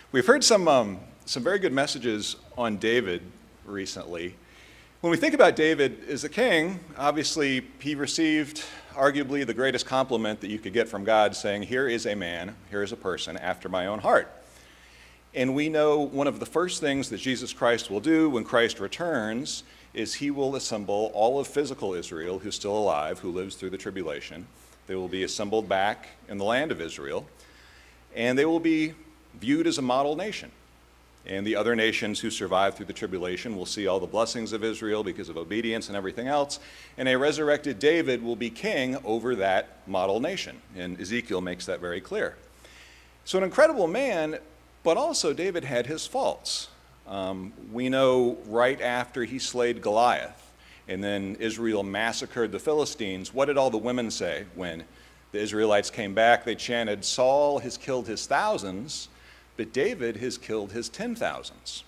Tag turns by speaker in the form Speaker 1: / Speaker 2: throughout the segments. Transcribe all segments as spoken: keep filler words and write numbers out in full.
Speaker 1: We've heard some, um, some very good messages on David recently. When we think about David as a king, obviously he received arguably the greatest compliment that you could get from God, saying, here is a man, here is a person after my own heart. And we know one of the first things that Jesus Christ will do when Christ returns is he will assemble all of physical Israel who's still alive, who lives through the tribulation. They will be assembled back in the land of Israel, and they will be viewed as a model nation. And the other nations who survive through the tribulation will see all the blessings of Israel because of obedience and everything else. And a resurrected David will be king over that model nation. And Ezekiel makes that very clear. So an incredible man, but also David had his faults. Um, we know right after he slayed Goliath, and then Israel massacred the Philistines, what did all the women say when the Israelites came back? They chanted, Saul has killed his thousands, but David has killed his ten thousands.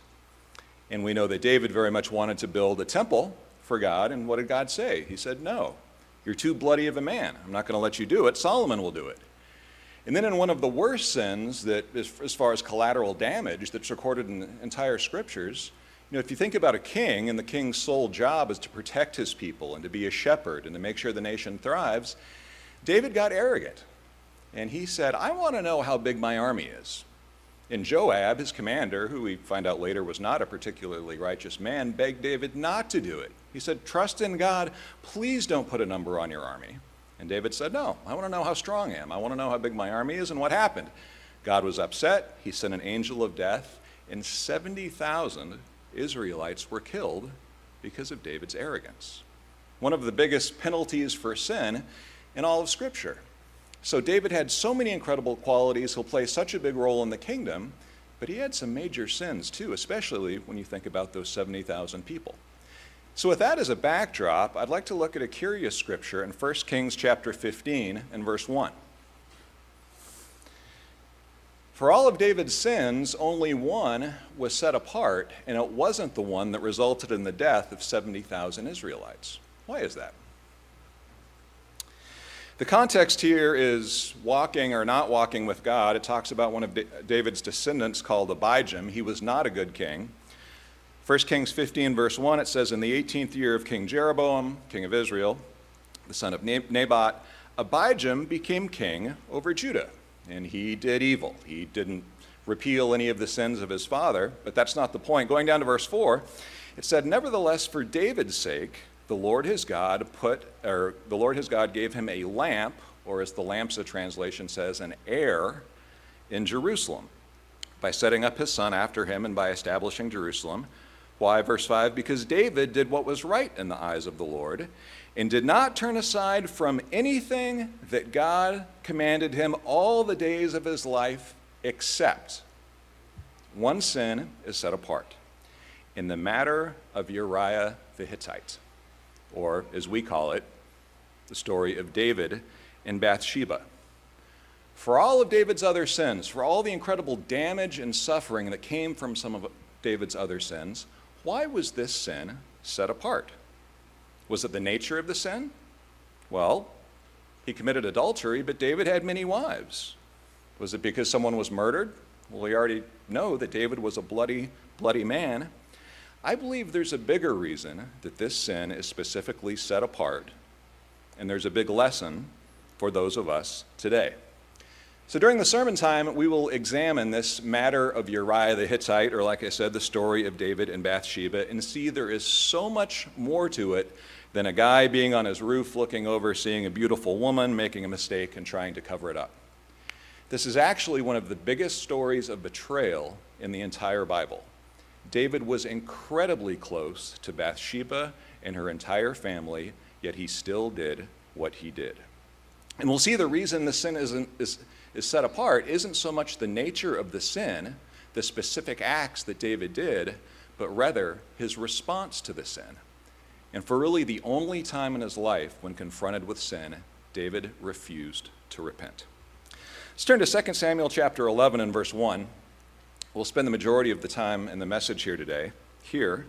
Speaker 1: And we know that David very much wanted to build a temple for God, and what did God say? He said, no, you're too bloody of a man. I'm not going to let you do it. Solomon will do it. And then in one of the worst sins that, as far as collateral damage that's recorded in the entire scriptures, you know, if you think about a king, and the king's sole job is to protect his people and to be a shepherd and to make sure the nation thrives, David got arrogant. And he said, I want to know how big my army is. And Joab, his commander, who we find out later was not a particularly righteous man, begged David not to do it. He said, trust in God, please don't put a number on your army. And David said, no, I want to know how strong I am. I want to know how big my army is. And what happened? God was upset. He sent an angel of death, and seventy thousand Israelites were killed because of David's arrogance. One of the biggest penalties for sin in all of Scripture. So David had so many incredible qualities. He'll play such a big role in the kingdom, but he had some major sins too, especially when you think about those seventy thousand people. So with that as a backdrop, I'd like to look at a curious scripture in First Kings chapter fifteen and verse one. For all of David's sins, only one was set apart, and it wasn't the one that resulted in the death of seventy thousand Israelites. Why is that? The context here is walking or not walking with God. It talks about one of David's descendants called Abijam. He was not a good king. First Kings fifteen, verse one, it says, in the eighteenth year of King Jeroboam, king of Israel, the son of Naboth, Abijam became king over Judah. And he did evil. He didn't repeal any of the sins of his father, but that's not the point. Going down to verse four, it said, nevertheless, for David's sake, the Lord his God put, or the Lord his God gave him a lamp, or as the Lamsa translation says, an heir in Jerusalem, by setting up his son after him and by establishing Jerusalem. Why? Verse five, because David did what was right in the eyes of the Lord, and did not turn aside from anything that God commanded him all the days of his life, except one sin is set apart, in the matter of Uriah the Hittite, or as we call it, the story of David and Bathsheba. For all of David's other sins, for all the incredible damage and suffering that came from some of David's other sins, why was this sin set apart? Was it the nature of the sin? Well, he committed adultery, but David had many wives. Was it because someone was murdered? Well, we already know that David was a bloody, bloody man. I believe there's a bigger reason that this sin is specifically set apart, and there's a big lesson for those of us today. So during the sermon time, we will examine this matter of Uriah the Hittite, or like I said, the story of David and Bathsheba, and see there is so much more to it than a guy being on his roof looking over, seeing a beautiful woman, making a mistake, and trying to cover it up. This is actually one of the biggest stories of betrayal in the entire Bible. David was incredibly close to Bathsheba and her entire family, yet he still did what he did. And we'll see the reason the sin isn't, is, is set apart isn't so much the nature of the sin, the specific acts that David did, but rather his response to the sin. And for really the only time in his life when confronted with sin, David refused to repent. Let's turn to Second Samuel chapter eleven and verse one. We'll spend the majority of the time in the message here today, here.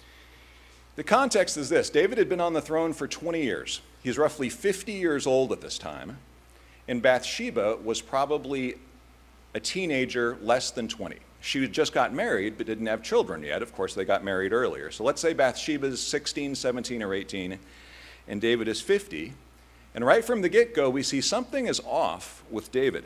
Speaker 1: The context is this. David had been on the throne for twenty years. He's roughly fifty years old at this time. And Bathsheba was probably a teenager less than twenty. She had just got married but didn't have children yet. Of course, they got married earlier. So let's say Bathsheba's sixteen, seventeen, or eighteen, and David is fifty. And right from the get-go, we see something is off with David.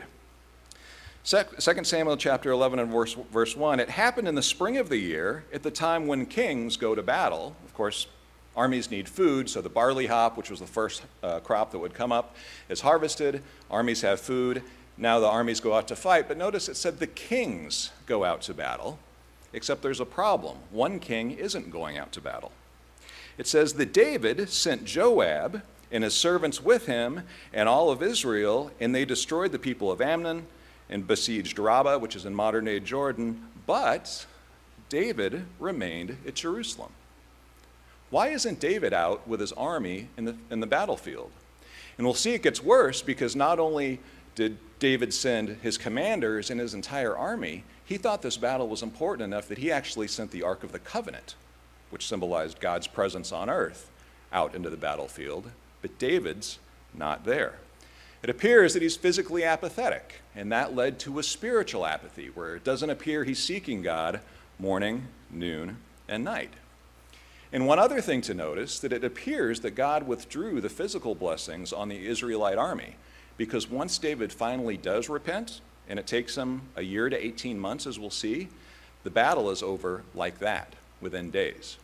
Speaker 1: Second Samuel chapter eleven and verse, verse one, it happened in the spring of the year, at the time when kings go to battle. Of course, armies need food, so the barley hop, which was the first uh, crop that would come up, is harvested. Armies have food. Now the armies go out to fight. But notice it said the kings go out to battle, except there's a problem. One king isn't going out to battle. It says that David sent Joab and his servants with him and all of Israel, and they destroyed the people of Ammon and besieged Rabbah, which is in modern-day Jordan, but David remained at Jerusalem. Why isn't David out with his army in the, in the battlefield? And we'll see it gets worse, because not only did David send his commanders and his entire army, he thought this battle was important enough that he actually sent the Ark of the Covenant, which symbolized God's presence on earth, out into the battlefield, but David's not there. It appears that he's physically apathetic, and that led to a spiritual apathy, where it doesn't appear he's seeking God morning, noon, and night. And one other thing to notice, that it appears that God withdrew the physical blessings on the Israelite army, because once David finally does repent, and it takes him a year to eighteen months, as we'll see, the battle is over like that, within days.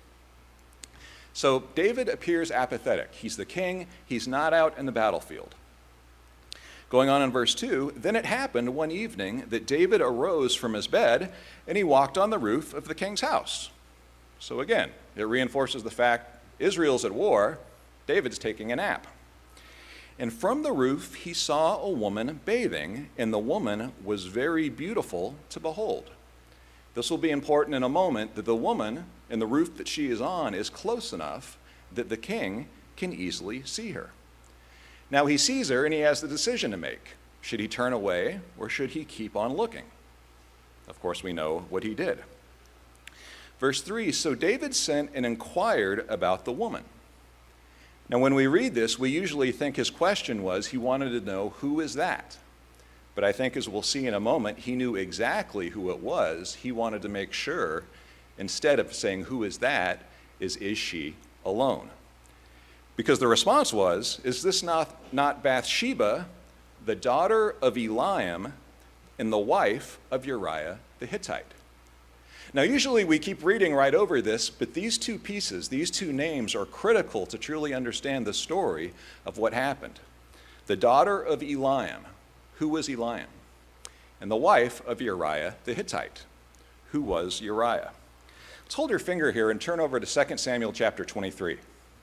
Speaker 1: So David appears apathetic. He's the king. He's not out in the battlefield. Going on in verse two, then it happened one evening that David arose from his bed, and he walked on the roof of the king's house. So again, it reinforces the fact Israel's at war, David's taking a nap. And from the roof he saw a woman bathing, and the woman was very beautiful to behold. This will be important in a moment, that the woman and the roof that she is on is close enough that the king can easily see her. Now he sees her and he has the decision to make. Should he turn away or should he keep on looking? Of course, we know what he did. Verse three, so David sent and inquired about the woman. Now when we read this, we usually think his question was he wanted to know, who is that? But I think, as we'll see in a moment, he knew exactly who it was. He wanted to make sure, instead of saying, who is that, is, is she alone? Because the response was, is this not, not Bathsheba, the daughter of Eliam, and the wife of Uriah the Hittite? Now, usually we keep reading right over this, but these two pieces, these two names, are critical to truly understand the story of what happened. The daughter of Eliam. Who was Eliam? And the wife of Uriah the Hittite. Who was Uriah? Let's hold your finger here and turn over to Second Samuel chapter twenty-three.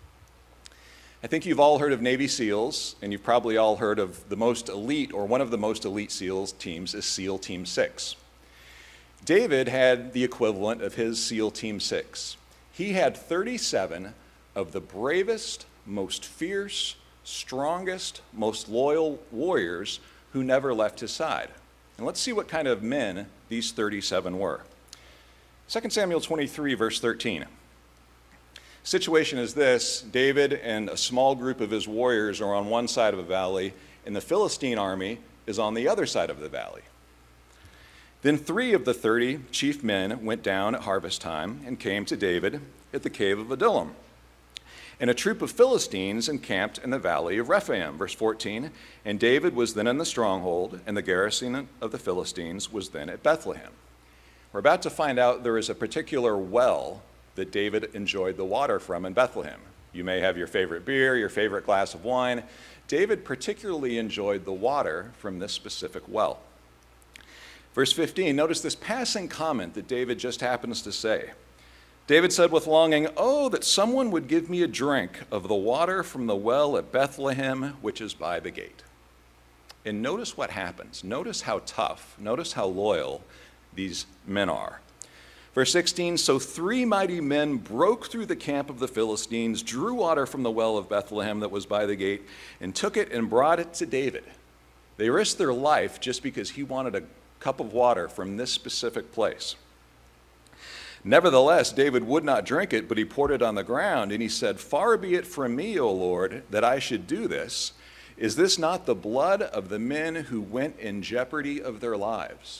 Speaker 1: I think you've all heard of Navy SEALs, and you've probably all heard of the most elite, or one of the most elite SEALs teams is SEAL Team six. David had the equivalent of his SEAL Team six. He had thirty-seven of the bravest, most fierce, strongest, most loyal warriors who never left his side. And let's see what kind of men these thirty-seven were. Second Samuel twenty-three, verse thirteen. Situation is this: David and a small group of his warriors are on one side of a valley, and the Philistine army is on the other side of the valley. Then three of the thirty chief men went down at harvest time and came to David at the cave of Adullam. And a troop of Philistines encamped in the valley of Rephaim, verse fourteen. And David was then in the stronghold, and the garrison of the Philistines was then at Bethlehem. We're about to find out there is a particular well that David enjoyed the water from in Bethlehem. You may have your favorite beer, your favorite glass of wine. David particularly enjoyed the water from this specific well. Verse fifteen, notice this passing comment that David just happens to say. David said with longing, oh, that someone would give me a drink of the water from the well at Bethlehem, which is by the gate. And notice what happens. Notice how tough, notice how loyal these men are. Verse sixteen, so three mighty men broke through the camp of the Philistines, drew water from the well of Bethlehem that was by the gate, and took it and brought it to David. They risked their life just because he wanted a cup of water from this specific place. Nevertheless, David would not drink it, but he poured it on the ground, and he said, far be it from me, O Lord, that I should do this. Is this not the blood of the men who went in jeopardy of their lives?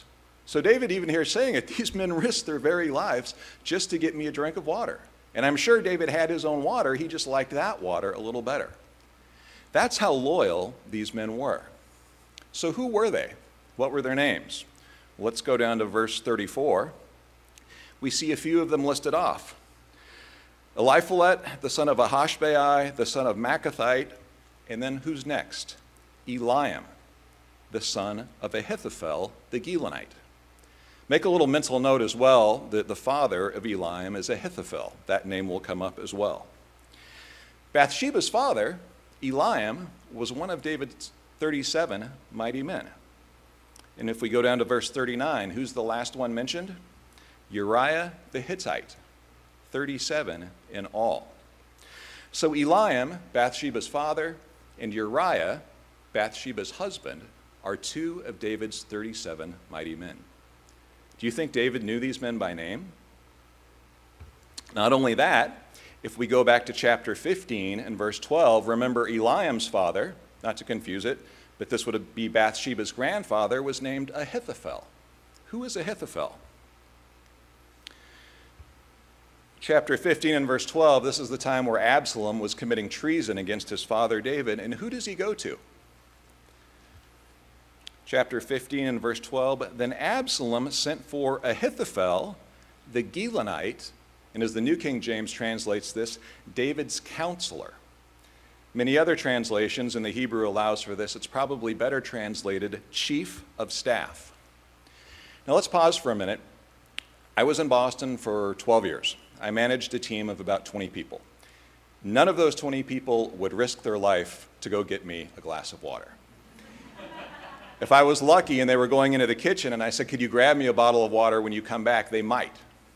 Speaker 1: So David even here saying it, these men risked their very lives just to get me a drink of water. And I'm sure David had his own water, he just liked that water a little better. That's how loyal these men were. So who were they? What were their names? Let's go down to verse thirty-four. We see a few of them listed off. Eliphalet, the son of Ahashbai, the son of Maacathite, and then who's next? Eliam, the son of Ahithophel, the Gilonite. Make a little mental note as well that the father of Eliam is Ahithophel. That name will come up as well. Bathsheba's father, Eliam, was one of David's thirty-seven mighty men. And if we go down to verse thirty-nine, who's the last one mentioned? Uriah the Hittite, thirty-seven in all. So Eliam, Bathsheba's father, and Uriah, Bathsheba's husband, are two of David's thirty-seven mighty men. Do you think David knew these men by name? Not only that, if we go back to chapter fifteen and verse twelve, remember Eliam's father, not to confuse it, but this would be Bathsheba's grandfather, was named Ahithophel. Who is Ahithophel? Chapter fifteen and verse twelve, this is the time where Absalom was committing treason against his father David, and who does he go to? Chapter fifteen and verse twelve, then Absalom sent for Ahithophel, the Gilonite, and as the New King James translates this, David's counselor. Many other translations in the Hebrew allows for this. It's probably better translated chief of staff. Now let's pause for a minute. I was in Boston for twelve years. I managed a team of about twenty people. None of those twenty people would risk their life to go get me a glass of water. If I was lucky and they were going into the kitchen and I said, could you grab me a bottle of water when you come back, they might.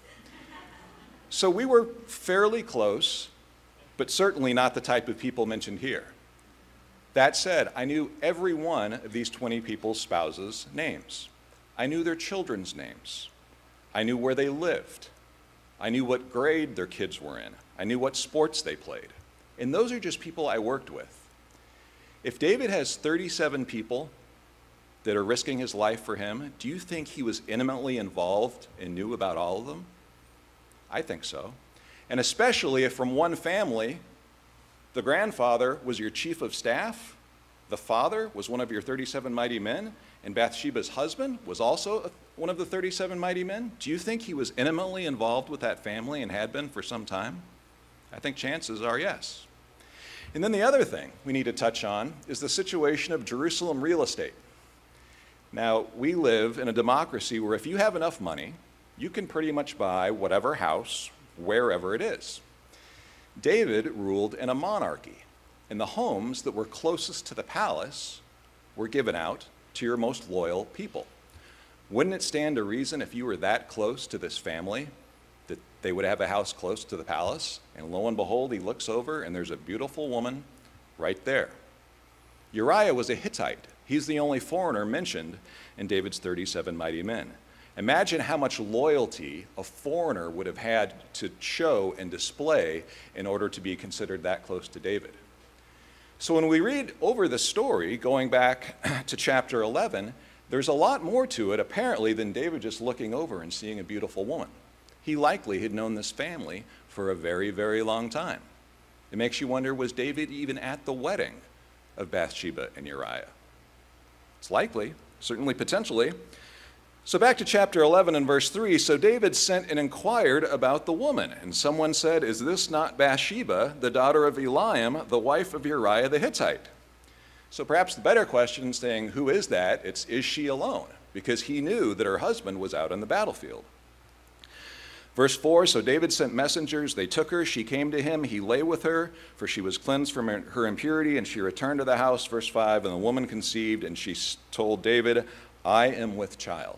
Speaker 1: So we were fairly close, but certainly not the type of people mentioned here. That said, I knew every one of these twenty people's spouses' names. I knew their children's names. I knew where they lived. I knew what grade their kids were in. I knew what sports they played. And those are just people I worked with. If David has thirty-seven people that are risking his life for him, do you think he was intimately involved and knew about all of them? I think so. And especially if from one family, the grandfather was your chief of staff, the father was one of your thirty-seven mighty men, and Bathsheba's husband was also one of the thirty-seven mighty men. Do you think he was intimately involved with that family and had been for some time? I think chances are yes. And then the other thing we need to touch on is the situation of Jerusalem real estate. Now, we live in a democracy where if you have enough money, you can pretty much buy whatever house, wherever it is. David ruled in a monarchy, and the homes that were closest to the palace were given out to your most loyal people. Wouldn't it stand to reason if you were that close to this family that they would have a house close to the palace? And lo and behold, he looks over and there's a beautiful woman right there. Uriah was a Hittite. He's the only foreigner mentioned in David's thirty-seven mighty men. Imagine how much loyalty a foreigner would have had to show and display in order to be considered that close to David. So when we read over the story, going back to chapter eleven, there's a lot more to it, apparently, than David just looking over and seeing a beautiful woman. He likely had known this family for a very, very long time. It makes you wonder, was David even at the wedding of Bathsheba and Uriah? It's likely, certainly potentially. So back to chapter eleven and verse three, so David sent and inquired about the woman, and someone said, is this not Bathsheba, the daughter of Eliam, the wife of Uriah the Hittite? So perhaps the better question saying, who is that? It's, is she alone? Because he knew that her husband was out on the battlefield. Verse four, so David sent messengers, they took her, she came to him, he lay with her, for she was cleansed from her impurity, and she returned to the house. Verse five, and the woman conceived, and she told David, I am with child.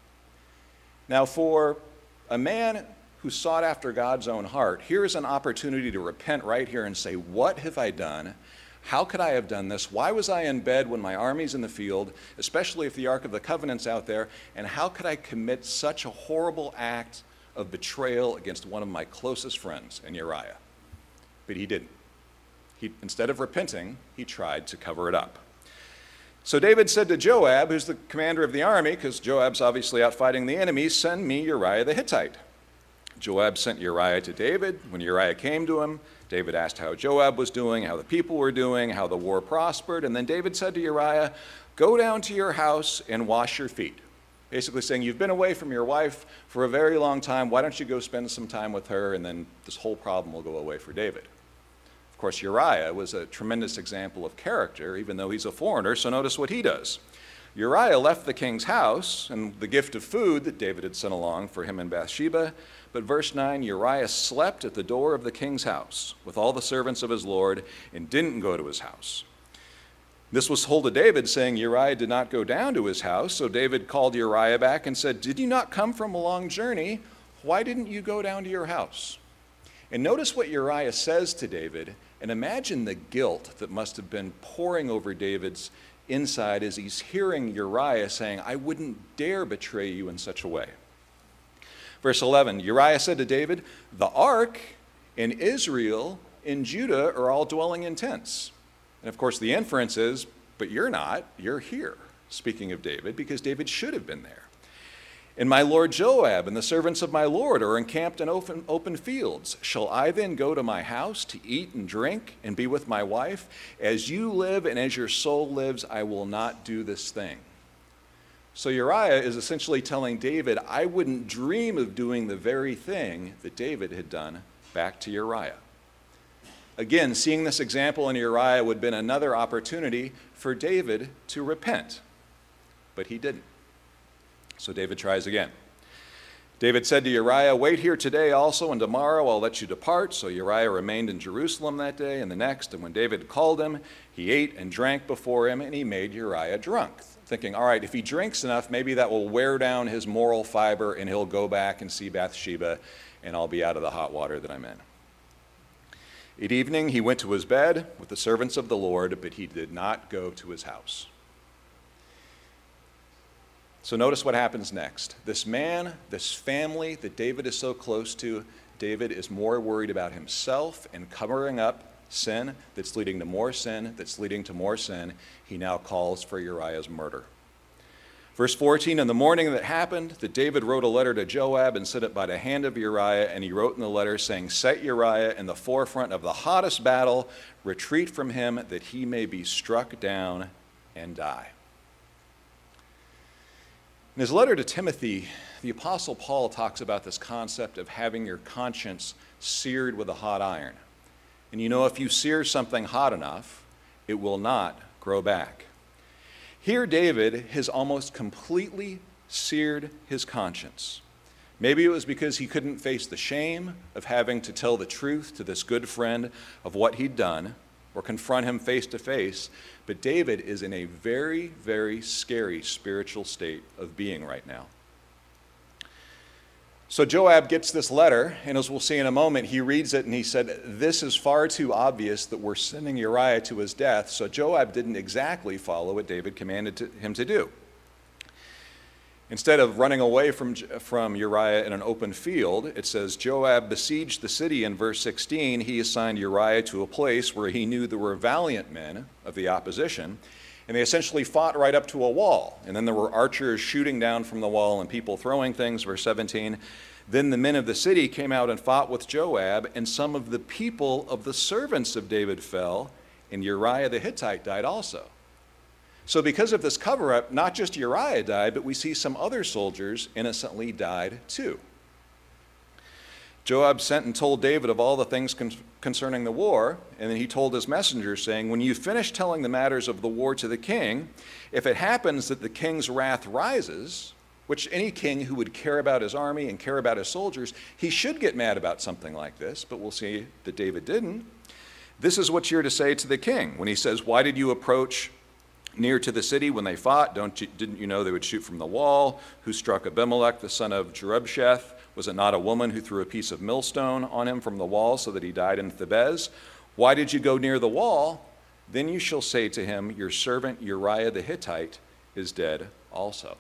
Speaker 1: Now for a man who sought after God's own heart, here's an opportunity to repent right here and say, what have I done? How could I have done this? Why was I in bed when my army's in the field, especially if the Ark of the Covenant's out there? And how could I commit such a horrible act of betrayal against one of my closest friends in Uriah? But he didn't. He, instead of repenting, he tried to cover it up. So David said to Joab, who's the commander of the army, because Joab's obviously out fighting the enemy, send me Uriah the Hittite. Joab sent Uriah to David. When Uriah came to him, David asked how Joab was doing, how the people were doing, how the war prospered. And then David said to Uriah, go down to your house and wash your feet. Basically saying, you've been away from your wife for a very long time. Why don't you go spend some time with her, and then this whole problem will go away for David. Of course, Uriah was a tremendous example of character, even though he's a foreigner, so notice what he does. Uriah left the king's house and the gift of food that David had sent along for him and Bathsheba. But verse nine, Uriah slept at the door of the king's house with all the servants of his lord and didn't go to his house. This was told to David, saying Uriah did not go down to his house. So David called Uriah back and said, did you not come from a long journey? Why didn't you go down to your house? And notice what Uriah says to David, and imagine the guilt that must have been pouring over David's inside as he's hearing Uriah saying, I wouldn't dare betray you in such a way. Verse eleven, Uriah said to David, the ark and Israel and Judah are all dwelling in tents. And of course the inference is, but you're not, you're here. Speaking of David, because David should have been there. And my lord Joab and the servants of my lord are encamped in open, open fields. Shall I then go to my house to eat and drink and be with my wife? As you live and as your soul lives, I will not do this thing. So Uriah is essentially telling David, I wouldn't dream of doing the very thing that David had done back to Uriah. Again, seeing this example in Uriah would have been another opportunity for David to repent, but he didn't. So David tries again. David said to Uriah, wait here today also, and tomorrow I'll let you depart. So Uriah remained in Jerusalem that day and the next. And when David called him, he ate and drank before him, and he made Uriah drunk, thinking, all right, if he drinks enough, maybe that will wear down his moral fiber, and he'll go back and see Bathsheba, and I'll be out of the hot water that I'm in. At evening, he went to his bed with the servants of the Lord, but he did not go to his house. So notice what happens next. This man, this family that David is so close to, David is more worried about himself and covering up sin that's leading to more sin, that's leading to more sin. He now calls for Uriah's murder. Verse fourteen, in the morning that happened, that David wrote a letter to Joab and sent it by the hand of Uriah, and he wrote in the letter saying, set Uriah in the forefront of the hottest battle, retreat from him that he may be struck down and die. In his letter to Timothy, the Apostle Paul talks about this concept of having your conscience seared with a hot iron. And you know, if you sear something hot enough, it will not grow back. Here, David has almost completely seared his conscience. Maybe it was because he couldn't face the shame of having to tell the truth to this good friend of what he'd done, or confront him face to face, but David is in a very, very scary spiritual state of being right now. So Joab gets this letter, and as we'll see in a moment, he reads it and he said, this is far too obvious that we're sending Uriah to his death. So Joab didn't exactly follow what David commanded to, him to do. Instead of running away from, from Uriah in an open field, it says Joab besieged the city in verse sixteen. He assigned Uriah to a place where he knew there were valiant men of the opposition, and they essentially fought right up to a wall. And then there were archers shooting down from the wall and people throwing things, verse seventeen. Then the men of the city came out and fought with Joab, and some of the people of the servants of David fell, and Uriah the Hittite died also. So because of this cover-up, not just Uriah died, but we see some other soldiers innocently died too. Joab sent and told David of all the things con- concerning the war, and then he told his messengers, saying, when you finish telling the matters of the war to the king, if it happens that the king's wrath rises, which any king who would care about his army and care about his soldiers, he should get mad about something like this, but we'll see that David didn't. This is what you're to say to the king when he says, why did you approach near to the city when they fought? Don't you, didn't you know they would shoot from the wall? Who struck Abimelech, the son of Jerubsheth? Was it not a woman who threw a piece of millstone on him from the wall so that he died in Thebez? Why did you go near the wall? Then you shall say to him, your servant Uriah the Hittite is dead also.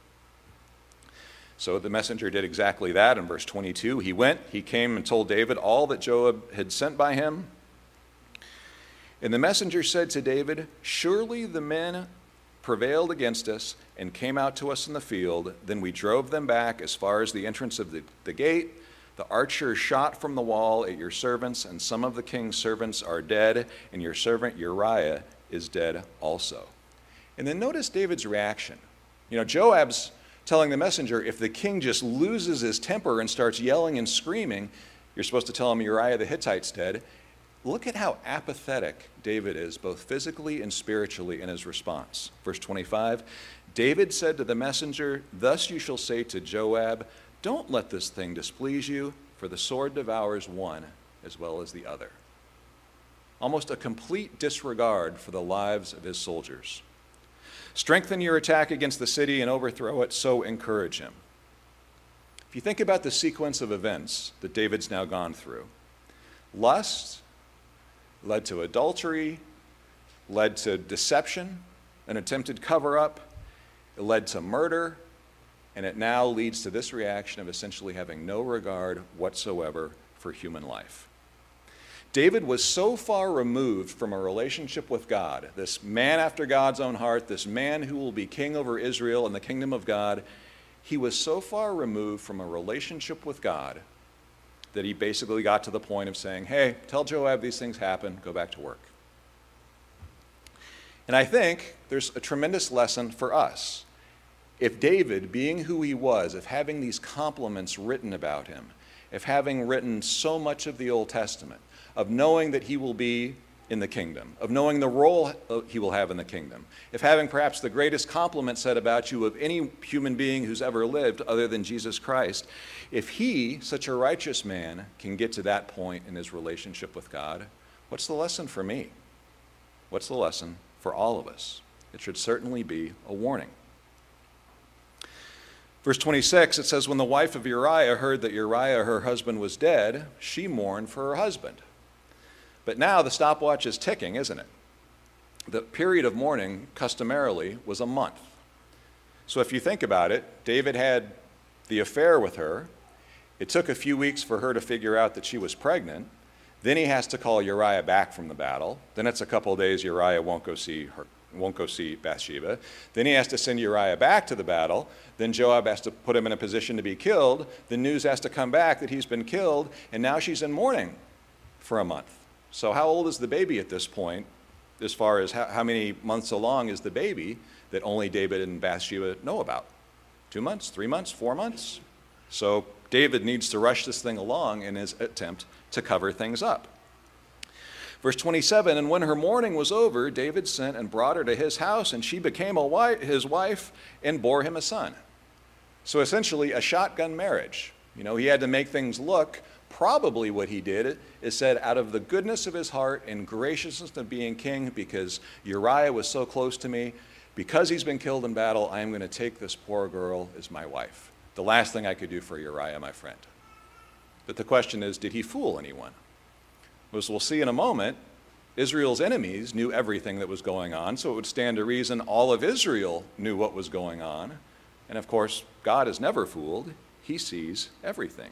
Speaker 1: So the messenger did exactly that in verse twenty-two. He went, he came and told David all that Joab had sent by him. And the messenger said to David, surely the men prevailed against us and came out to us in the field. Then we drove them back as far as the entrance of the, the gate. The archers shot from the wall at your servants, and some of the king's servants are dead, and your servant Uriah is dead also." And then notice David's reaction. You know, Joab's telling the messenger, if the king just loses his temper and starts yelling and screaming, you're supposed to tell him Uriah the Hittite's dead. Look at how apathetic David is, both physically and spiritually, in his response. Verse twenty-five, David said to the messenger, "Thus you shall say to Joab, don't let this thing displease you, for the sword devours one as well as the other." Almost a complete disregard for the lives of his soldiers. "Strengthen your attack against the city and overthrow it, so encourage him." If you think about the sequence of events that David's now gone through, lust led to adultery, led to deception, an attempted cover-up, it led to murder, and it now leads to this reaction of essentially having no regard whatsoever for human life. David was so far removed from a relationship with God, this man after God's own heart, this man who will be king over Israel and the kingdom of God, he was so far removed from a relationship with God that he basically got to the point of saying, hey, tell Joab these things happen, go back to work. And I think there's a tremendous lesson for us. If David, being who he was, if having these compliments written about him, if having written so much of the Old Testament, of knowing that he will be in the kingdom, of knowing the role he will have in the kingdom, if having perhaps the greatest compliment said about you of any human being who's ever lived other than Jesus Christ, if he, such a righteous man, can get to that point in his relationship with God, what's the lesson for me? What's the lesson for all of us? It should certainly be a warning. Verse twenty-six, it says, when the wife of Uriah heard that Uriah, her husband, was dead, she mourned for her husband. But now the stopwatch is ticking, isn't it? The period of mourning, customarily, was a month. So if you think about it, David had the affair with her. It took a few weeks for her to figure out that she was pregnant. Then he has to call Uriah back from the battle. Then it's a couple of days Uriah won't go see her, won't go see Bathsheba. Then he has to send Uriah back to the battle. Then Joab has to put him in a position to be killed. The news has to come back that he's been killed, and now she's in mourning for a month. So how old is the baby at this point, as far as how, how many months along is the baby that only David and Bathsheba know about? Two months, three months, four months? So David needs to rush this thing along in his attempt to cover things up. Verse twenty-seven, and when her mourning was over, David sent and brought her to his house, and she became a wife, his wife and bore him a son. So essentially a shotgun marriage. You know, he had to make things look, probably what he did is said, out of the goodness of his heart and graciousness of being king, because Uriah was so close to me, because he's been killed in battle, I am going to take this poor girl as my wife. The last thing I could do for Uriah, my friend. But the question is, did he fool anyone? As we'll see in a moment, Israel's enemies knew everything that was going on, so it would stand to reason all of Israel knew what was going on. And of course, God is never fooled. He sees everything.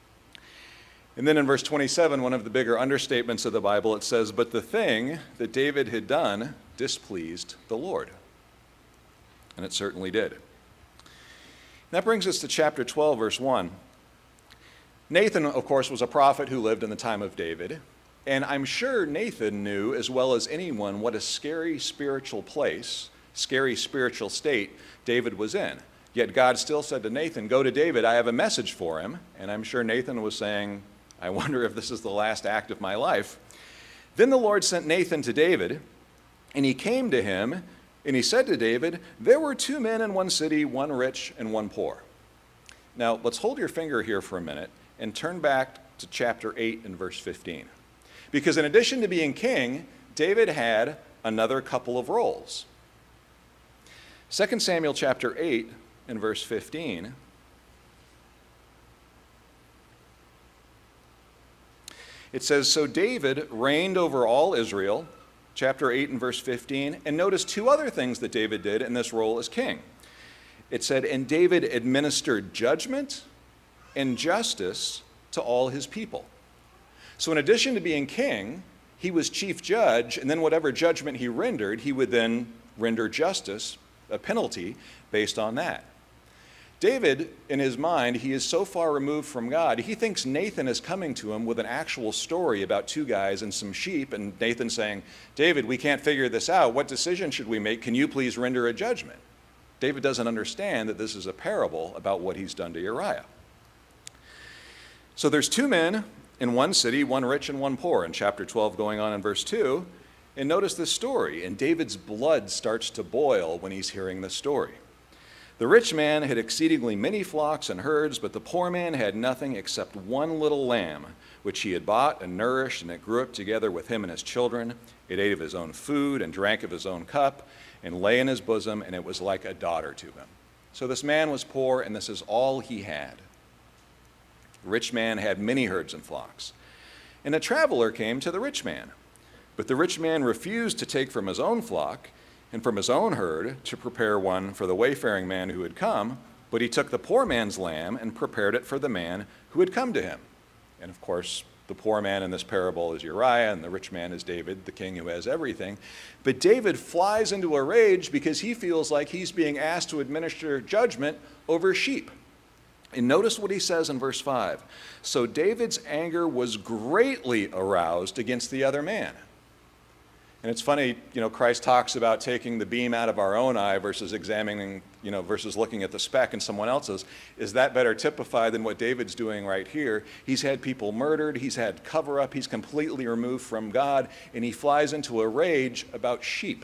Speaker 1: And then in verse twenty-seven, one of the bigger understatements of the Bible, it says, but the thing that David had done displeased the Lord. And it certainly did. And that brings us to chapter twelve, verse one. Nathan, of course, was a prophet who lived in the time of David. And I'm sure Nathan knew as well as anyone what a scary spiritual place, scary spiritual state David was in. Yet God still said to Nathan, go to David, I have a message for him. And I'm sure Nathan was saying, I wonder if this is the last act of my life. Then the Lord sent Nathan to David, and he came to him, and he said to David, there were two men in one city, one rich and one poor. Now, let's hold your finger here for a minute and turn back to chapter eight and verse fifteen. Because in addition to being king, David had another couple of roles. Second Samuel chapter eight and verse fifteen. It says, so David reigned over all Israel, chapter eight and verse fifteen, and notice two other things that David did in this role as king. It said, and David administered judgment and justice to all his people. So in addition to being king, he was chief judge, and then whatever judgment he rendered, he would then render justice, a penalty, based on that. David, in his mind, he is so far removed from God, he thinks Nathan is coming to him with an actual story about two guys and some sheep, and Nathan saying, David, we can't figure this out. What decision should we make? Can you please render a judgment? David doesn't understand that this is a parable about what he's done to Uriah. So there's two men in one city, one rich and one poor, in chapter twelve going on in verse two. And notice this story, and David's blood starts to boil when he's hearing this story. The rich man had exceedingly many flocks and herds, but the poor man had nothing except one little lamb, which he had bought and nourished, and it grew up together with him and his children. It ate of his own food and drank of his own cup, and lay in his bosom, and it was like a daughter to him. So this man was poor, and this is all he had. The rich man had many herds and flocks. And a traveler came to the rich man. But the rich man refused to take from his own flock and from his own herd to prepare one for the wayfaring man who had come, but he took the poor man's lamb and prepared it for the man who had come to him. And of course, the poor man in this parable is Uriah, and the rich man is David, the king who has everything. But David flies into a rage because he feels like he's being asked to administer judgment over sheep. And notice what he says in verse five. So David's anger was greatly aroused against the other man. And it's funny, you know, Christ talks about taking the beam out of our own eye versus examining, you know, versus looking at the speck in someone else's. Is that better typified than what David's doing right here? He's had people murdered, he's had cover up, he's completely removed from God, and he flies into a rage about sheep.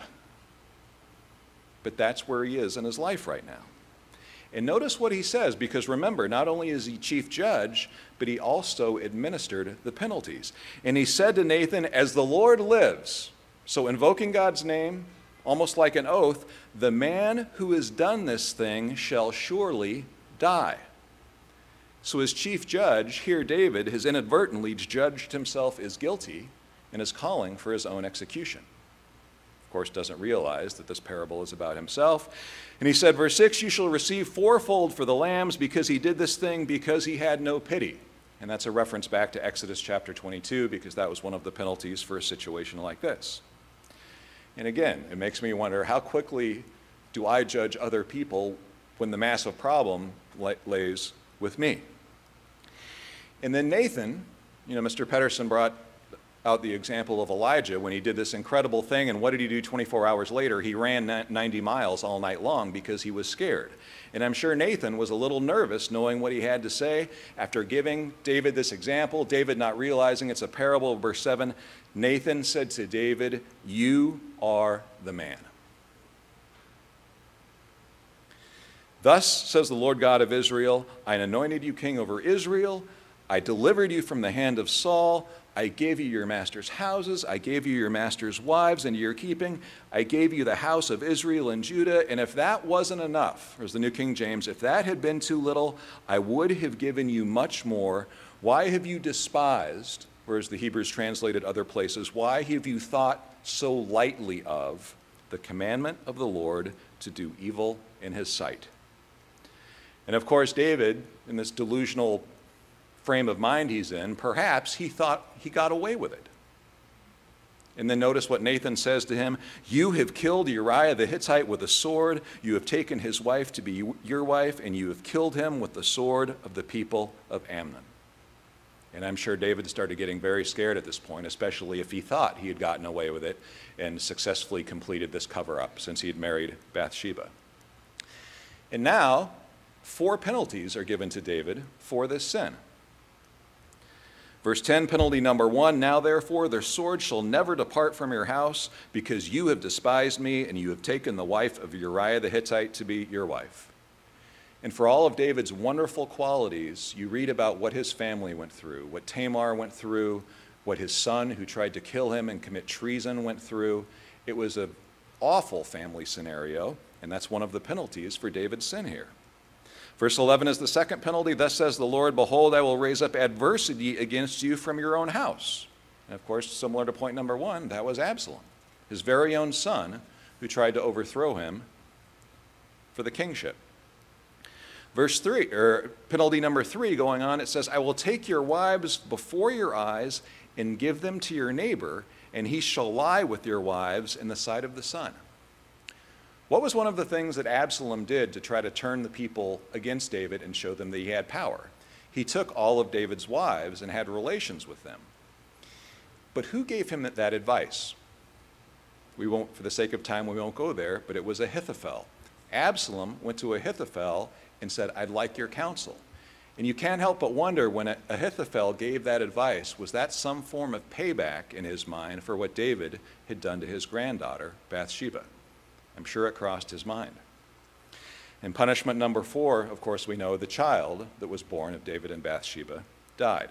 Speaker 1: But that's where he is in his life right now. And notice what he says, because remember, not only is he chief judge, but he also administered the penalties. And he said to Nathan, as the Lord lives, so invoking God's name, almost like an oath, the man who has done this thing shall surely die. So as chief judge, here David has inadvertently judged himself as guilty and is calling for his own execution. Of course, doesn't realize that this parable is about himself. And he said, verse six, you shall receive fourfold for the lambs because he did this thing because he had no pity. And that's a reference back to Exodus chapter twenty-two, because that was one of the penalties for a situation like this. And again, it makes me wonder, how quickly do I judge other people when the massive problem lays with me? And then Nathan, you know, Mister Pedersen brought out the example of Elijah when he did this incredible thing, and what did he do twenty-four hours later? He ran ninety miles all night long because he was scared. And I'm sure Nathan was a little nervous knowing what he had to say after giving David this example, David not realizing it's a parable. Verse seven, Nathan said to David, you are the man. Thus says the Lord God of Israel, I anointed you king over Israel. I delivered you from the hand of Saul. I gave you your master's houses. I gave you your master's wives into your keeping. I gave you the house of Israel and Judah. And if that wasn't enough, as the New King James, if that had been too little, I would have given you much more. Why have you despised, or as the Hebrews translated other places, why have you thought so lightly of the commandment of the Lord to do evil in his sight? And of course, David, in this delusional frame of mind he's in, perhaps he thought he got away with it. And then notice what Nathan says to him, you have killed Uriah the Hittite with a sword, you have taken his wife to be your wife, and you have killed him with the sword of the people of Ammon. And I'm sure David started getting very scared at this point, especially if he thought he had gotten away with it and successfully completed this cover-up since he had married Bathsheba. And now, four penalties are given to David for this sin. Verse ten, penalty number one, now therefore the sword shall never depart from your house, because you have despised me, and you have taken the wife of Uriah the Hittite to be your wife. And for all of David's wonderful qualities, you read about what his family went through, what Tamar went through, what his son who tried to kill him and commit treason went through. It was an awful family scenario, and that's one of the penalties for David's sin here. Verse eleven is the second penalty. Thus says the Lord, behold, I will raise up adversity against you from your own house. And of course, similar to point number one, that was Absalom, his very own son, who tried to overthrow him for the kingship. Verse three, or penalty number three going on, it says, I will take your wives before your eyes and give them to your neighbor, and he shall lie with your wives in the sight of the sun. What was one of the things that Absalom did to try to turn the people against David and show them that he had power? He took all of David's wives and had relations with them. But who gave him that advice? We won't, for the sake of time, we won't go there, but it was Ahithophel. Absalom went to Ahithophel and said, I'd like your counsel. And you can't help but wonder, when Ahithophel gave that advice, was that some form of payback in his mind for what David had done to his granddaughter, Bathsheba? I'm sure it crossed his mind. And punishment number four, of course, we know the child that was born of David and Bathsheba died.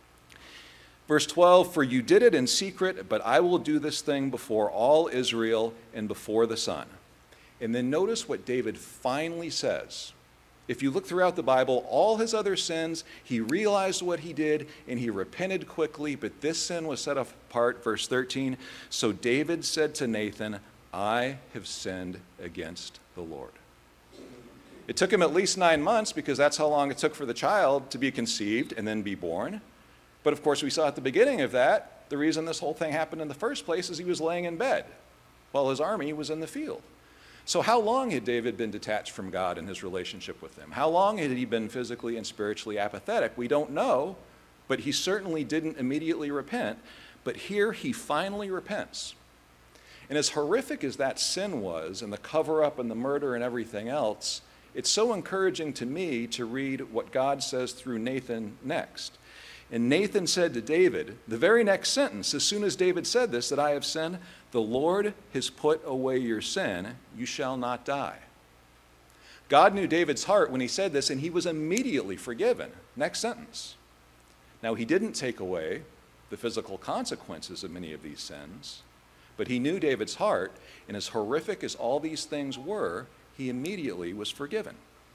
Speaker 1: Verse twelve, for you did it in secret, but I will do this thing before all Israel and before the sun. And then notice what David finally says. If you look throughout the Bible, all his other sins, he realized what he did and he repented quickly, but this sin was set apart. Verse thirteen, so David said to Nathan, I have sinned against the Lord. It took him at least nine months because that's how long it took for the child to be conceived and then be born. But of course, we saw at the beginning of that, the reason this whole thing happened in the first place is he was laying in bed while his army was in the field. So how long had David been detached from God in his relationship with him? How long had he been physically and spiritually apathetic? We don't know, but he certainly didn't immediately repent. But here he finally repents. And as horrific as that sin was, and the cover-up and the murder and everything else, it's so encouraging to me to read what God says through Nathan next. And Nathan said to David, the very next sentence, as soon as David said this, that I have sinned, the Lord has put away your sin, you shall not die. God knew David's heart when he said this, and he was immediately forgiven. Next sentence. Now, he didn't take away the physical consequences of many of these sins, but he knew David's heart, and as horrific as all these things were, he immediately was forgiven.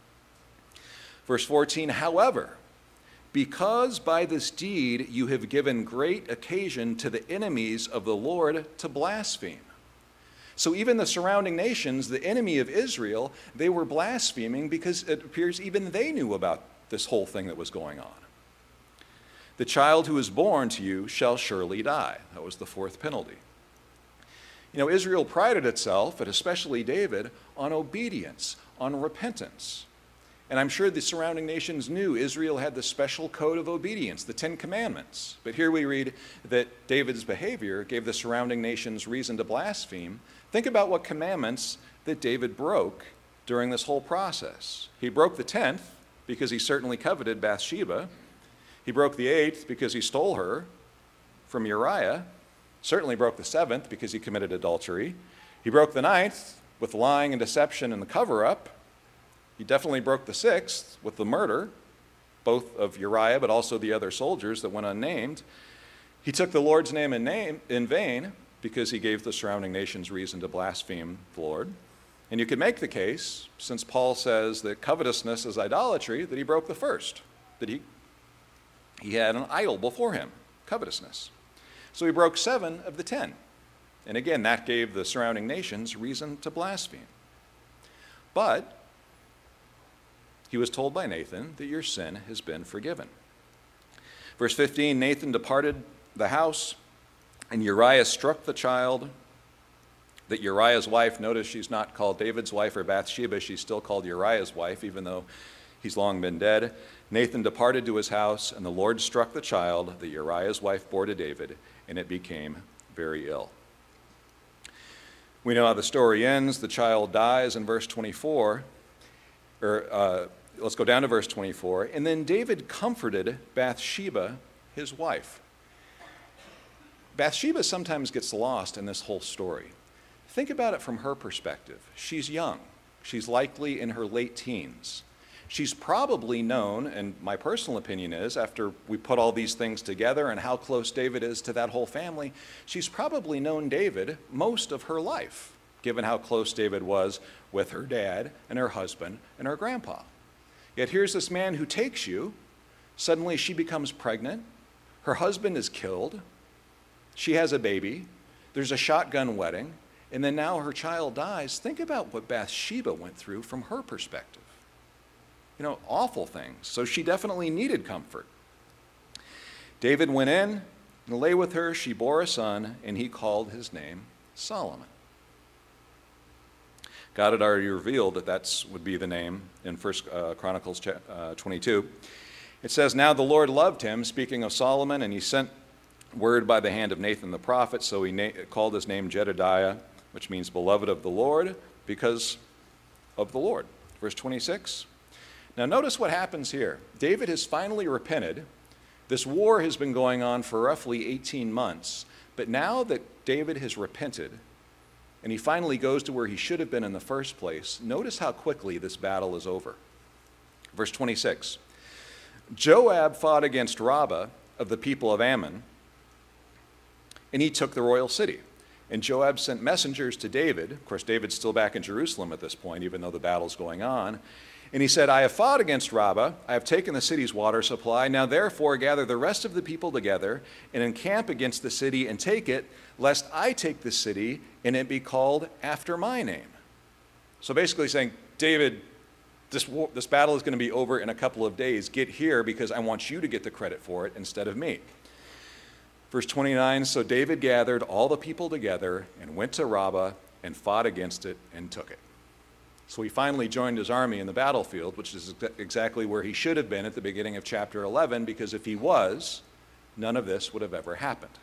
Speaker 1: Verse fourteen, however, because by this deed you have given great occasion to the enemies of the Lord to blaspheme. So even the surrounding nations, the enemy of Israel, they were blaspheming because it appears even they knew about this whole thing that was going on. The child who is born to you shall surely die. That was the fourth penalty. You know, Israel prided itself, and especially David, on obedience, on repentance. And I'm sure the surrounding nations knew Israel had the special code of obedience, the Ten Commandments. But here we read that David's behavior gave the surrounding nations reason to blaspheme. Think about what commandments that David broke during this whole process. He broke the tenth because he certainly coveted Bathsheba. He broke the eighth because he stole her from Uriah. Certainly broke the seventh because he committed adultery. He broke the ninth with lying and deception and the cover-up. He definitely broke the sixth with the murder, both of Uriah but also the other soldiers that went unnamed. He took the Lord's name in, name in vain because he gave the surrounding nations reason to blaspheme the Lord. And you could make the case, since Paul says that covetousness is idolatry, that he broke the first, that he, he had an idol before him, covetousness. So he broke seven of the ten. And again, that gave the surrounding nations reason to blaspheme. But he was told by Nathan that your sin has been forgiven. Verse fifteen, Nathan departed the house, and Uriah struck the child. That Uriah's wife, notice she's not called David's wife or Bathsheba, she's still called Uriah's wife, even though he's long been dead. Nathan departed to his house, and the Lord struck the child that Uriah's wife bore to David, and it became very ill. We know how the story ends. The child dies in verse twenty-four. Or uh, let's go down to verse twenty-four. And then David comforted Bathsheba, his wife. Bathsheba sometimes gets lost in this whole story. Think about it from her perspective. She's young. She's likely in her late teens. She's probably known, and my personal opinion is, after we put all these things together and how close David is to that whole family, she's probably known David most of her life, given how close David was with her dad and her husband and her grandpa. Yet here's this man who takes you. Suddenly she becomes pregnant. Her husband is killed. She has a baby. There's a shotgun wedding. And then now her child dies. Think about what Bathsheba went through from her perspective. You know, awful things. So she definitely needed comfort. David went in and lay with her. She bore a son, and he called his name Solomon. God had already revealed that that would be the name in First uh, Chronicles uh, twenty-two. It says, "Now the Lord loved him," speaking of Solomon, "and he sent word by the hand of Nathan the prophet, so he na- called his name Jedediah, which means beloved of the Lord, because of the Lord." Verse twenty-six. Now notice what happens here. David has finally repented. This war has been going on for roughly eighteen months, but now that David has repented, and he finally goes to where he should have been in the first place, notice how quickly this battle is over. Verse twenty-six. "Joab fought against Rabbah of the people of Ammon, and he took the royal city. And Joab sent messengers to David." Of course, David's still back in Jerusalem at this point, even though the battle's going on. "And he said, I have fought against Rabbah. I have taken the city's water supply. Now therefore gather the rest of the people together and encamp against the city and take it, lest I take the city and it be called after my name." So basically saying, David, this, war, this battle is going to be over in a couple of days. Get here because I want you to get the credit for it instead of me. Verse twenty-nine, "So David gathered all the people together and went to Rabbah and fought against it and took it." So he finally joined his army in the battlefield, which is ex- exactly where he should have been at the beginning of chapter eleven, because if he was, none of this would have ever happened.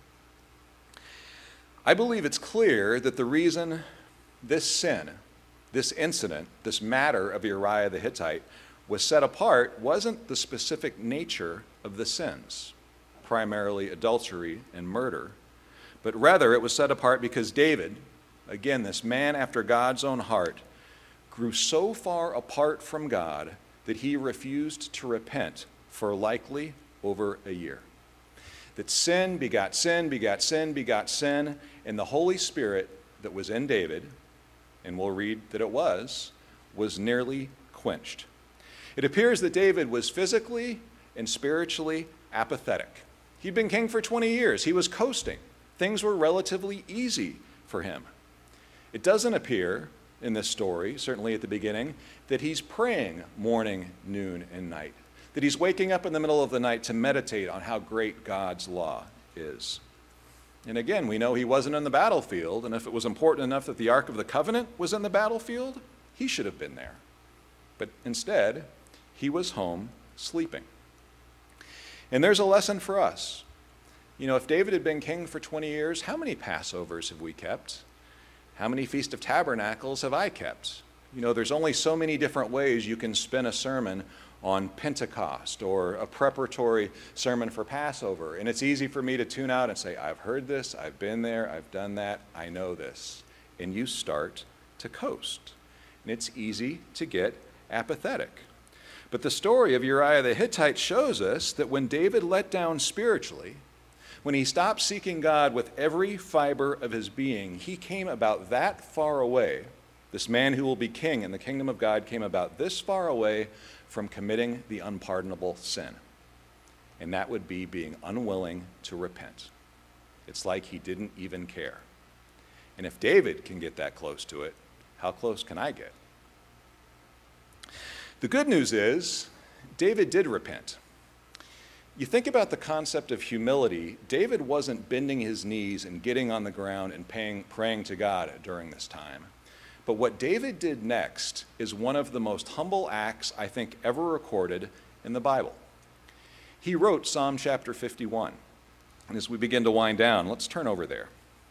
Speaker 1: I believe it's clear that the reason this sin, this incident, this matter of Uriah the Hittite was set apart wasn't the specific nature of the sins, primarily adultery and murder, but rather it was set apart because David, again, this man after God's own heart, grew so far apart from God that he refused to repent for likely over a year. That sin begot sin, begot sin, begot sin, and the Holy Spirit that was in David, and we'll read that it was, was nearly quenched. It appears that David was physically and spiritually apathetic. He'd been king for twenty years. He was coasting. Things were relatively easy for him. It doesn't appear in this story, certainly at the beginning, that he's praying morning, noon, and night. That he's waking up in the middle of the night to meditate on how great God's law is. And again, we know he wasn't in the battlefield, and if it was important enough that the Ark of the Covenant was in the battlefield, he should have been there. But instead, he was home sleeping. And there's a lesson for us. You know, if David had been king for twenty years, how many Passovers have we kept? How many Feast of Tabernacles have I kept? You know, there's only so many different ways you can spin a sermon on Pentecost or a preparatory sermon for Passover. And it's easy for me to tune out and say, I've heard this, I've been there, I've done that, I know this. And you start to coast. And it's easy to get apathetic. But the story of Uriah the Hittite shows us that when David let down spiritually, when he stopped seeking God with every fiber of his being, he came about that far away. This man who will be king in the kingdom of God came about this far away from committing the unpardonable sin. And that would be being unwilling to repent. It's like he didn't even care. And if David can get that close to it, how close can I get? The good news is, David did repent. You think about the concept of humility. David wasn't bending his knees and getting on the ground and paying, praying to God during this time. But what David did next is one of the most humble acts I think ever recorded in the Bible. He wrote Psalm chapter fifty-one. And as we begin to wind down, let's turn over there.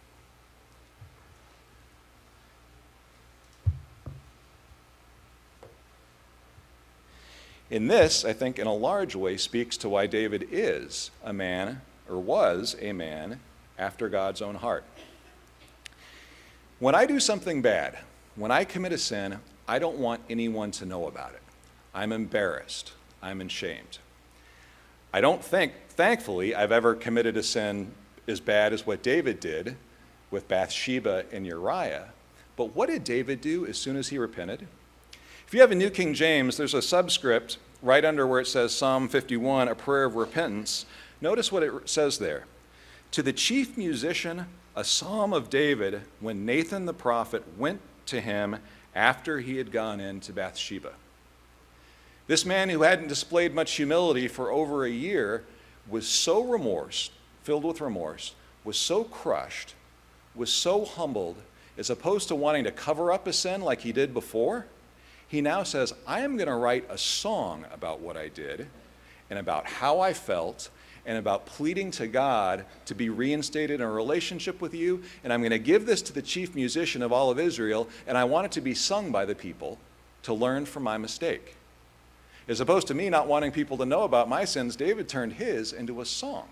Speaker 1: In this, I think, in a large way, speaks to why David is a man, or was a man, after God's own heart. When I do something bad, when I commit a sin, I don't want anyone to know about it. I'm embarrassed. I'm ashamed. I don't think, thankfully, I've ever committed a sin as bad as what David did with Bathsheba and Uriah. But what did David do as soon as he repented? If you have a New King James, there's a subscript right under where it says Psalm fifty-one, a prayer of repentance. Notice what it says there. To the chief musician, a psalm of David, when Nathan the prophet went to him after he had gone in to Bathsheba. This man who hadn't displayed much humility for over a year was so remorse, filled with remorse, was so crushed, was so humbled, as opposed to wanting to cover up a sin like he did before, he now says, I am going to write a song about what I did and about how I felt and about pleading to God to be reinstated in a relationship with you, and I'm going to give this to the chief musician of all of Israel, and I want it to be sung by the people to learn from my mistake. As opposed to me not wanting people to know about my sins, David turned his into a song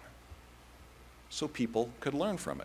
Speaker 1: so people could learn from it.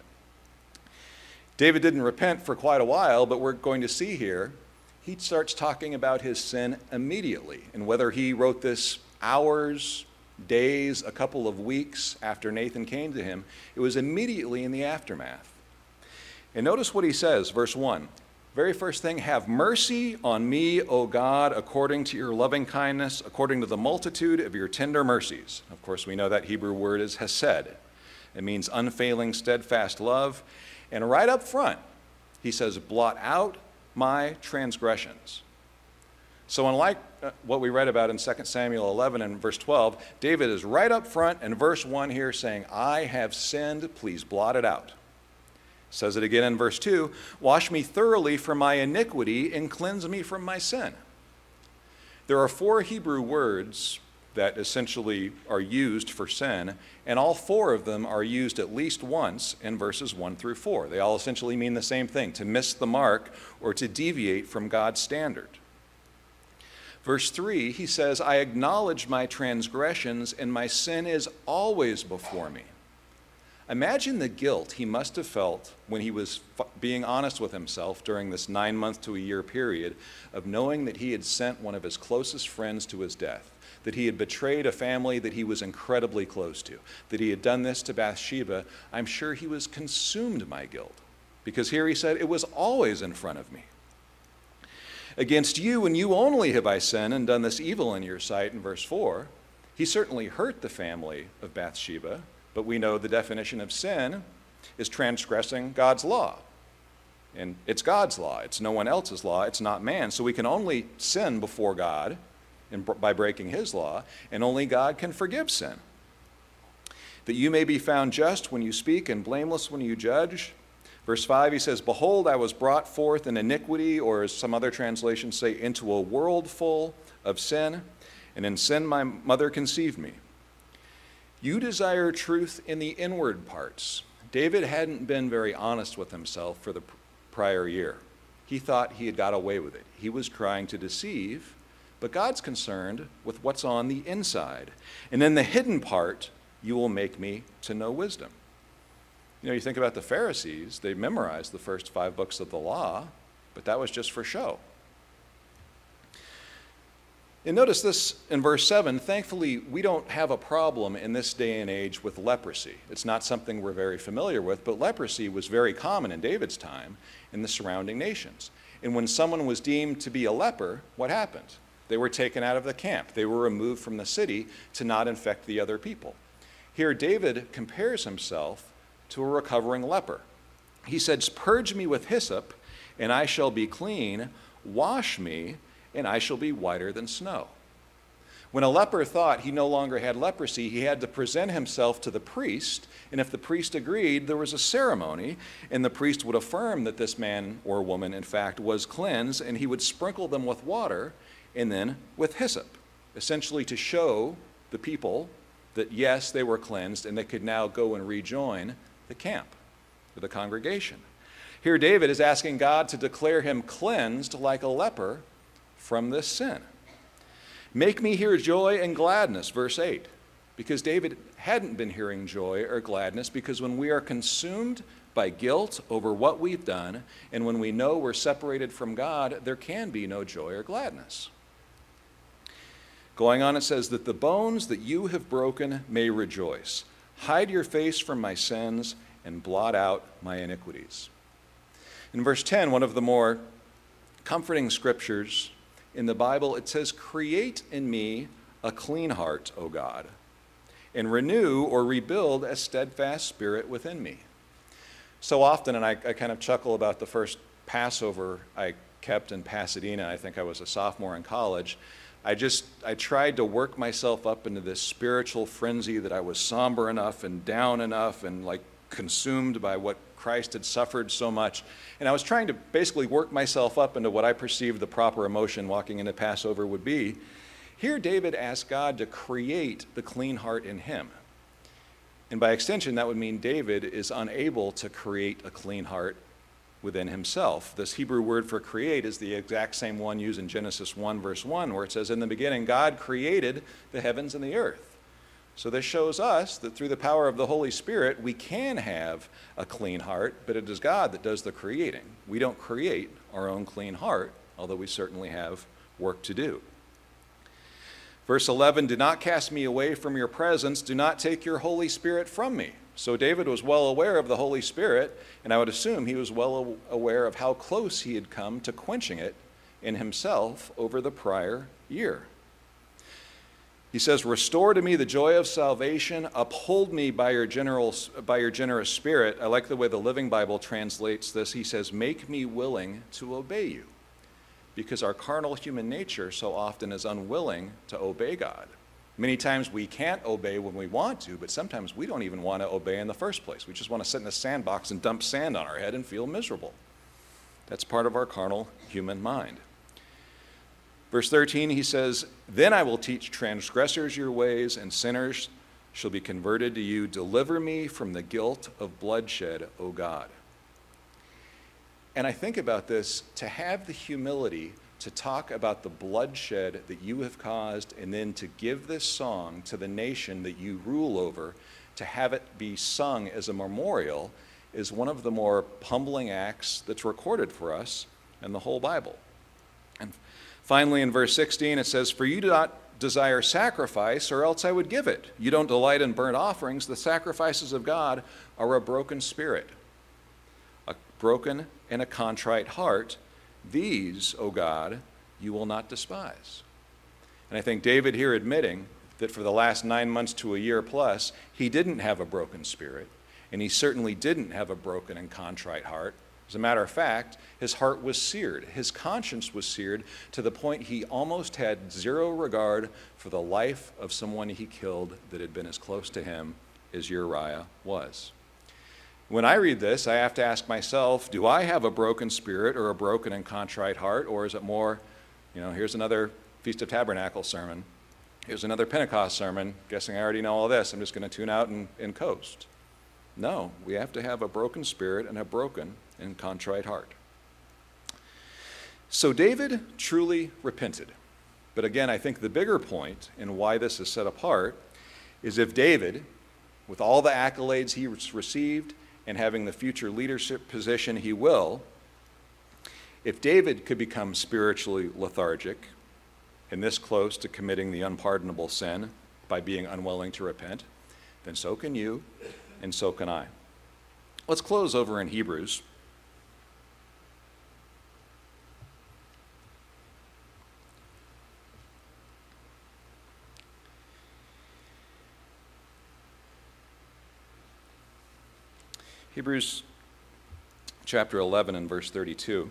Speaker 1: David didn't repent for quite a while, but we're going to see here, he starts talking about his sin immediately. And whether he wrote this hours, days, a couple of weeks after Nathan came to him, it was immediately in the aftermath. And notice what he says, verse one. Very first thing, have mercy on me, O God, according to your loving kindness, according to the multitude of your tender mercies. Of course, we know that Hebrew word is hesed. It means unfailing, steadfast love. And right up front, he says, blot out my transgressions. So unlike what we read about in Second Samuel eleven and verse twelve, David is right up front in verse one here saying, I have sinned, please blot it out. Says it again in verse two, wash me thoroughly from my iniquity and cleanse me from my sin. There are four Hebrew words that essentially are used for sin, and all four of them are used at least once in verses one through four. They all essentially mean the same thing, to miss the mark or to deviate from God's standard. Verse three, he says, I acknowledge my transgressions, and my sin is always before me. Imagine the guilt he must have felt when he was f- being honest with himself during this nine month to a year period of knowing that he had sent one of his closest friends to his death, that he had betrayed a family that he was incredibly close to, that he had done this to Bathsheba. I'm sure he was consumed by guilt, because here he said, it was always in front of me. Against you and you only have I sinned and done this evil in your sight, in verse four. He certainly hurt the family of Bathsheba, but we know the definition of sin is transgressing God's law. And it's God's law. It's no one else's law. It's not man. So we can only sin before God and by breaking his law, and only God can forgive sin. That you may be found just when you speak and blameless when you judge. Verse five, he says, behold, I was brought forth in iniquity, or as some other translations say, into a world full of sin, and in sin my mother conceived me. You desire truth in the inward parts. David hadn't been very honest with himself for the prior year. He thought he had got away with it. He was trying to deceive, but God's concerned with what's on the inside. And in the hidden part, you will make me to know wisdom. You know, you think about the Pharisees, they memorized the first five books of the law, but that was just for show. And notice this in verse seven, thankfully, we don't have a problem in this day and age with leprosy. It's not something we're very familiar with, but leprosy was very common in David's time in the surrounding nations. And when someone was deemed to be a leper, what happened? They were taken out of the camp. They were removed from the city to not infect the other people. Here, David compares himself to a recovering leper. He says, purge me with hyssop, and I shall be clean. Wash me, and I shall be whiter than snow. When a leper thought he no longer had leprosy, he had to present himself to the priest, and if the priest agreed, there was a ceremony, and the priest would affirm that this man or woman, in fact, was cleansed, and he would sprinkle them with water and then with hyssop, essentially to show the people that, yes, they were cleansed, and they could now go and rejoin the camp, or the congregation. Here David is asking God to declare him cleansed like a leper from this sin. Make me hear joy and gladness, verse eight, because David hadn't been hearing joy or gladness, because when we are consumed by guilt over what we've done, and when we know we're separated from God, there can be no joy or gladness. Going on, it says that the bones that you have broken may rejoice. Hide your face from my sins and blot out my iniquities. In verse ten, one of the more comforting scriptures in the Bible, it says, create in me a clean heart, O God, and renew or rebuild a steadfast spirit within me. So often, and I, I kind of chuckle about the first Passover I kept in Pasadena, I think I was a sophomore in college, I just, I tried to work myself up into this spiritual frenzy that I was somber enough and down enough and like consumed by what Christ had suffered so much. And I was trying to basically work myself up into what I perceived the proper emotion walking into Passover would be. Here, David asked God to create the clean heart in him. And by extension, that would mean David is unable to create a clean heart within himself. This Hebrew word for create is the exact same one used in Genesis one, verse one, where it says, in the beginning, God created the heavens and the earth. So this shows us that through the power of the Holy Spirit, we can have a clean heart, but it is God that does the creating. We don't create our own clean heart, although we certainly have work to do. Verse eleven, do not cast me away from your presence. Do not take your Holy Spirit from me. So David was well aware of the Holy Spirit, and I would assume he was well aware of how close he had come to quenching it in himself over the prior year. He says, restore to me the joy of salvation. Uphold me by your, general, by your generous spirit. I like the way the Living Bible translates this. He says, make me willing to obey you. Because our carnal human nature so often is unwilling to obey God. Many times we can't obey when we want to, but sometimes we don't even want to obey in the first place. We just want to sit in a sandbox and dump sand on our head and feel miserable. That's part of our carnal human mind. Verse thirteen, he says, then I will teach transgressors your ways, and sinners shall be converted to you. Deliver me from the guilt of bloodshed, O God. And I think about this, to have the humility to talk about the bloodshed that you have caused, and then to give this song to the nation that you rule over, to have it be sung as a memorial, is one of the more humbling acts that's recorded for us in the whole Bible. And finally, in verse sixteen, it says, for you do not desire sacrifice, or else I would give it. You don't delight in burnt offerings. The sacrifices of God are a broken spirit, a broken and a contrite heart. These, O God, you will not despise. And I think David here admitting that for the last nine months to a year plus, he didn't have a broken spirit, and he certainly didn't have a broken and contrite heart. As a matter of fact, his heart was seared. His conscience was seared to the point he almost had zero regard for the life of someone he killed that had been as close to him as Uriah was. When I read this, I have to ask myself, do I have a broken spirit or a broken and contrite heart? Or is it more, you know, here's another Feast of Tabernacles sermon. Here's another Pentecost sermon. Guessing I already know all this. I'm just going to tune out and, and coast. No, we have to have a broken spirit and a broken and contrite heart. So David truly repented. But again, I think the bigger point in why this is set apart is if David, with all the accolades he received, and having the future leadership position he will, if David could become spiritually lethargic and this close to committing the unpardonable sin by being unwilling to repent, then so can you and so can I. Let's close over in Hebrews. Hebrews chapter eleven and verse thirty-two.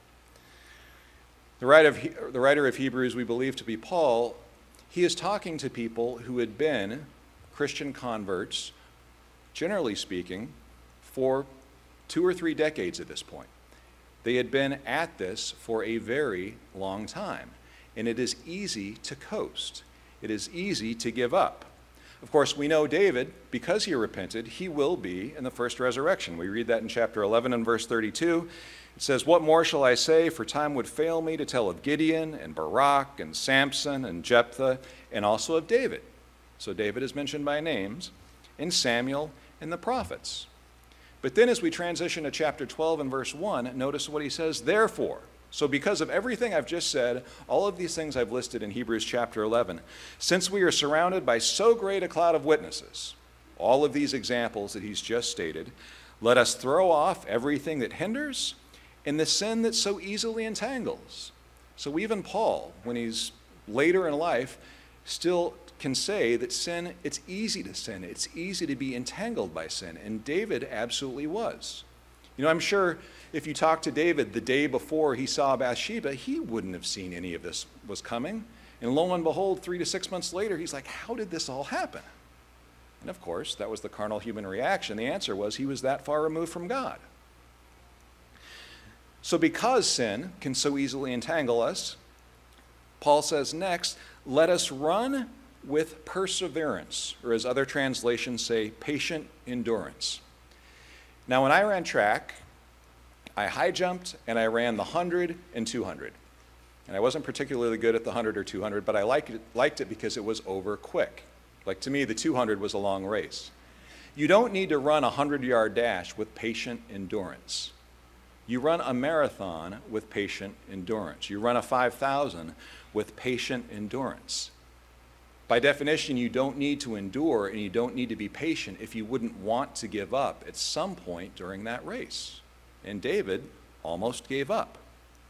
Speaker 1: The writer, of, the writer of Hebrews, we believe to be Paul, he is talking to people who had been Christian converts, generally speaking, for two or three decades at this point. They had been at this for a very long time, and it is easy to coast. It is easy to give up. Of course, we know David, because he repented, he will be in the first resurrection. We read that in chapter eleven and verse thirty-two. It says, what more shall I say? For time would fail me to tell of Gideon and Barak and Samson and Jephthah, and also of David. So David is mentioned by names, and Samuel and the prophets. But then as we transition to chapter twelve and verse one, notice what he says, therefore. So because of everything I've just said, all of these things I've listed in Hebrews chapter eleven, since we are surrounded by so great a cloud of witnesses, all of these examples that he's just stated, let us throw off everything that hinders and the sin that so easily entangles. So even Paul, when he's later in life, still can say that sin, it's easy to sin. It's easy to be entangled by sin. And David absolutely was. You know, I'm sure if you talk to David the day before he saw Bathsheba, he wouldn't have seen any of this was coming. And lo and behold, three to six months later, he's like, how did this all happen? And of course, that was the carnal human reaction. The answer was he was that far removed from God. So because sin can so easily entangle us, Paul says next, let us run with perseverance, or as other translations say, patient endurance. Now, when I ran track, I high jumped and I ran the one hundred and two hundred. And I wasn't particularly good at the one hundred or two hundred, but I liked it, liked it because it was over quick. Like to me, the two hundred was a long race. You don't need to run a hundred-yard dash with patient endurance. You run a marathon with patient endurance. You run a five thousand with patient endurance. By definition, you don't need to endure and you don't need to be patient if you wouldn't want to give up at some point during that race. And David almost gave up.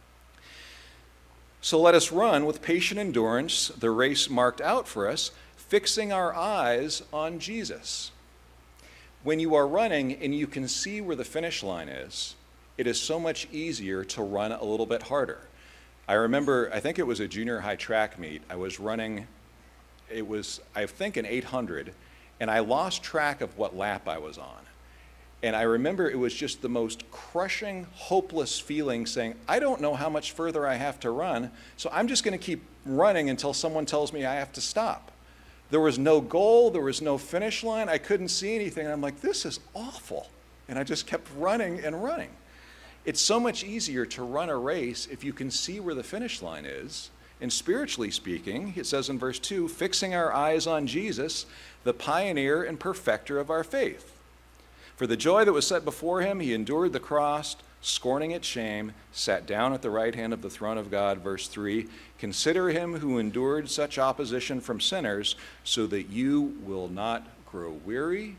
Speaker 1: So let us run with patient endurance the race marked out for us, fixing our eyes on Jesus. When you are running and you can see where the finish line is, it is so much easier to run a little bit harder. I remember, I think it was a junior high track meet. I was running, it was, I think, an eight hundred, and I lost track of what lap I was on. And I remember it was just the most crushing, hopeless feeling saying, I don't know how much further I have to run, so I'm just going to keep running until someone tells me I have to stop. There was no goal, there was no finish line, I couldn't see anything, and I'm like, this is awful. And I just kept running and running. It's so much easier to run a race if you can see where the finish line is. And spiritually speaking, it says in verse two, fixing our eyes on Jesus, the pioneer and perfecter of our faith. For the joy that was set before him, he endured the cross, scorning its shame, sat down at the right hand of the throne of God. Verse three, consider him who endured such opposition from sinners, so that you will not grow weary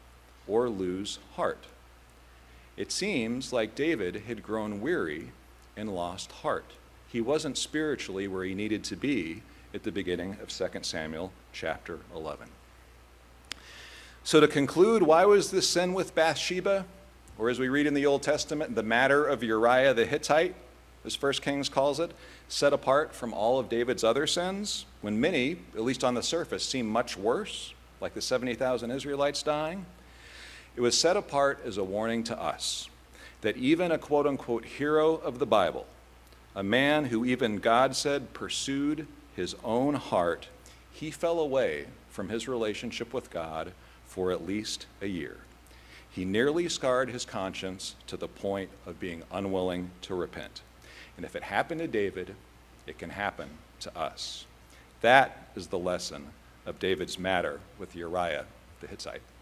Speaker 1: or lose heart. It seems like David had grown weary and lost heart. He wasn't spiritually where he needed to be at the beginning of Second Samuel chapter eleven. So to conclude, why was this sin with Bathsheba, or as we read in the Old Testament, the matter of Uriah the Hittite, as First Kings calls it, set apart from all of David's other sins, when many, at least on the surface, seem much worse, like the seventy thousand Israelites dying? It was set apart as a warning to us that even a quote-unquote hero of the Bible, a man who even God said pursued his own heart, he fell away from his relationship with God for at least a year. He nearly scarred his conscience to the point of being unwilling to repent. And if it happened to David, it can happen to us. That is the lesson of David's matter with Uriah the Hittite.